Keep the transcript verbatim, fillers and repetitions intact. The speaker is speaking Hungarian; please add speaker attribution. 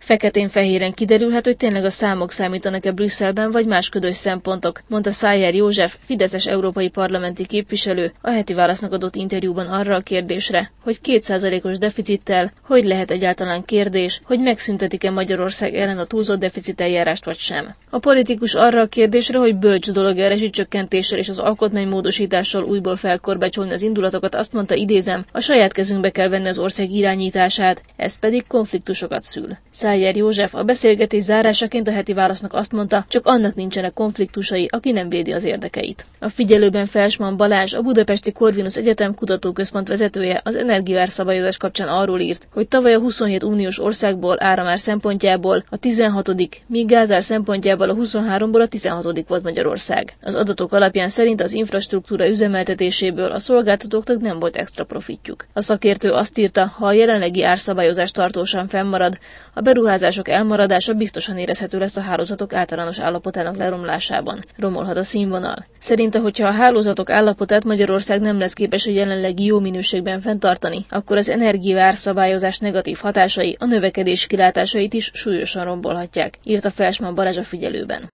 Speaker 1: Feketén-fehéren kiderülhet, hogy tényleg a számok számítanak-e Brüsszelben, vagy más ködös szempontok, mondta Szájer József, fideszes európai parlamenti képviselő a Heti Válasznak adott interjúban arra a kérdésre, hogy két százalékos deficittel hogy lehet egyáltalán kérdés, hogy megszüntetik-e Magyarország ellen a túlzott deficiteljárást vagy sem. A politikus arra a kérdésre, hogy bölcs dolog-e a rezsicsökkentéssel és az alkotmánymódosítással újból felkorbácsolni az indulatokat, azt mondta, idézem, a saját kezünkbe kell venni az ország irányítását, ez pedig konfliktusokat szül. Szájer József a beszélgetés zárásaként a Heti Válasznak azt mondta, csak annak nincsenek konfliktusai, aki nem védi az érdekeit. A figyelőben Felsman Balázs, a Budapesti Corvinus Egyetem kutatóközpont vezetője az energiaárszabályozás kapcsán arról írt, hogy tavaly a huszonhét uniós országból áramár szempontjából a tizenhatodik, míg gázár szempontjából a huszonháromból a tizenhatodik volt Magyarország. Az adatok alapján szerint az infrastruktúra üzemeltetéséből a szolgáltatóknak nem volt extra profitjuk. A szakértő azt írta, ha a jelenlegi árszabályozás tartósan fennmarad, a beruházások elmaradása biztosan érezhető lesz a hálózatok általános állapotának leromlásában. Romolhat a színvonal. Szerinte, hogyha a hálózatok állapotát Magyarország nem lesz képes a jelenlegi jó minőségben fenntartani, akkor az energiaárszabályozás negatív hatásai a növekedés kilátásait is súlyosan rombolhatják, írta Felsman Balázs a Figyelőben.